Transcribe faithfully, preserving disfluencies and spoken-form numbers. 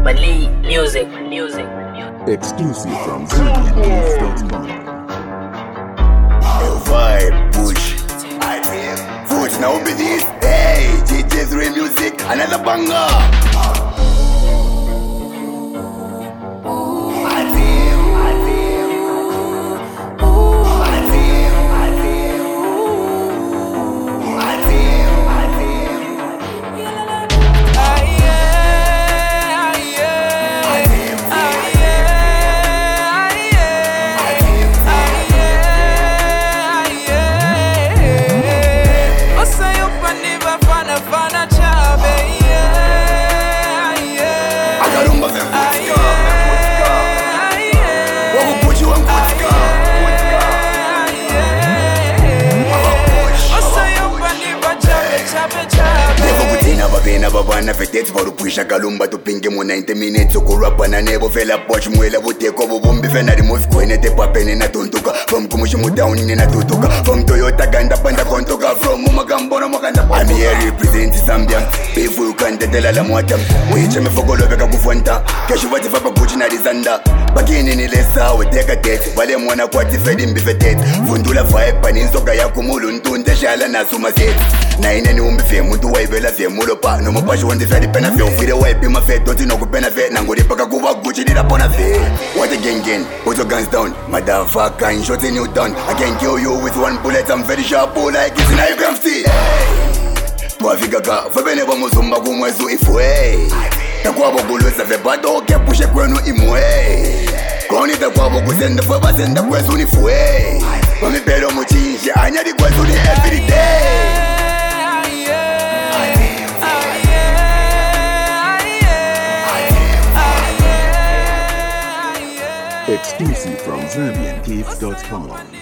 Mali music, music, music. Exclusive from Zambian Keys dot com. Vibe, push. Foot now be this. Hey, G J three music, another banger. Babana vetets varu puisha kalumba tu pinge mo ninety minutes ukurapa na nebo vela poch mwela buteko bubumbi fena remove kwene te papene na tuntuka from kumushi mu down ni na tutuka from Toyota ganda panda kontoka from mumagambono mokanda I'm here represent Zambia if you can tell la mwata wiche me fogolo beka kufonta kesho vati fa baguchi na rizanda bakini ni lesa we take a date wale mwana kwati fedi mbivetet fundula vibe paninsoka yakumulu ntunde shala na suma set na ine ni umbi fe muntu waibela fe mulo pa no mapashi wonde fe dipena fe ufire wipe ma fe don't no kupena fe nangori paka kuva guchi dira pona fe what a gang gang put your guns down motherfucker and shot in you down I can kill you with one bullet I'm very sharp like it's in a gravity twafika ka fabene ba muzumba kumwezu ifwe takwabo kulwesa fe bato ke pushe kwenu imwe koni takwabo kusenda fwe basenda kwezu ni fwe bamipelo muchinje anyadi kwezu ni every day. Exclusive from Zambian Keys dot com.